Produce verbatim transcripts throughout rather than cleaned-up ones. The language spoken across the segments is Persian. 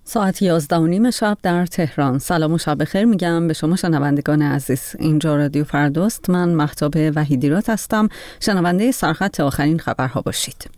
ساعت یازده و نیم شب در تهران. سلام و شب بخیر میگم به شما شنوندگان عزیز. اینجا رادیو فرداست. من مهتاب وحیدیرات هستم. شنونده سرخط آخرین خبرها باشید.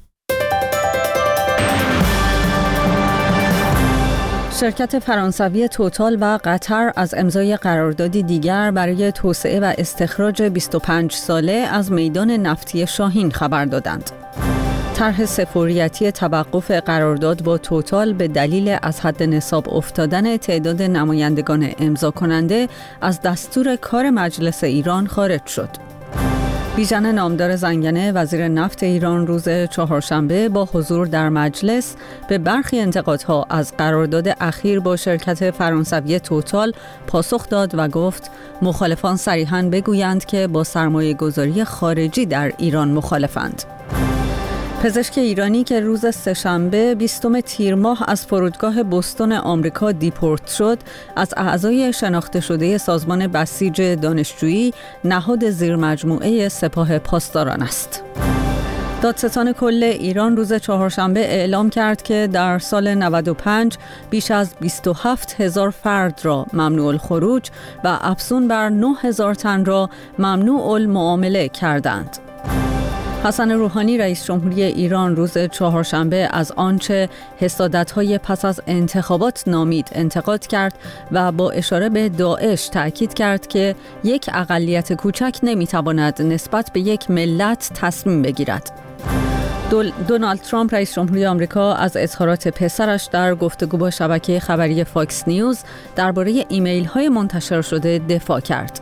شرکت فرانسوی توتال و قطر از امضای قراردادی دیگر برای توسعه و استخراج بیست و پنج ساله از میدان نفتی شاهین خبر دادند. طرح سفوریتی توقف قرارداد با توتال به دلیل از حد نصاب افتادن تعداد نمایندگان امضا کننده از دستور کار مجلس ایران خارج شد. بیژن نامدار زنگنه وزیر نفت ایران روز چهارشنبه با حضور در مجلس به برخی انتقادها از قرارداد اخیر با شرکت فرانسوی توتال پاسخ داد و گفت مخالفان صریحاً بگویند که با سرمایه گذاری خارجی در ایران مخالفند. پزشک ایرانی که روز سه‌شنبه بیستم تیر ماه از فرودگاه بوستون آمریکا دیپورت شد، از اعضای شناخته شده سازمان بسیج دانشجویی نهاد زیرمجموعه سپاه پاسداران است. دادستان کل ایران روز چهارشنبه اعلام کرد که در سال نود و پنج بیش از بیست و هفت هزار فرد را ممنوع الخروج و افزون بر نه هزار تن را ممنوع المعامله کردند. حسن روحانی رئیس جمهوری ایران روز چهارشنبه از آنچه حسادت‌های پس از انتخابات نامید انتقاد کرد و با اشاره به داعش تأکید کرد که یک اقلیت کوچک نمی‌تواند نسبت به یک ملت تصمیم بگیرد. دول دونالد ترامپ رئیس جمهوری آمریکا از اظهارات پسرش در گفتگو با شبکه خبری فاکس نیوز درباره ایمیل‌های منتشر شده دفاع کرد.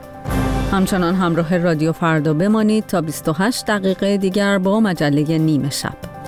همچنان همراه رادیو فردا بمانید تا بیست و هشت دقیقه دیگر با مجله نیمه شب.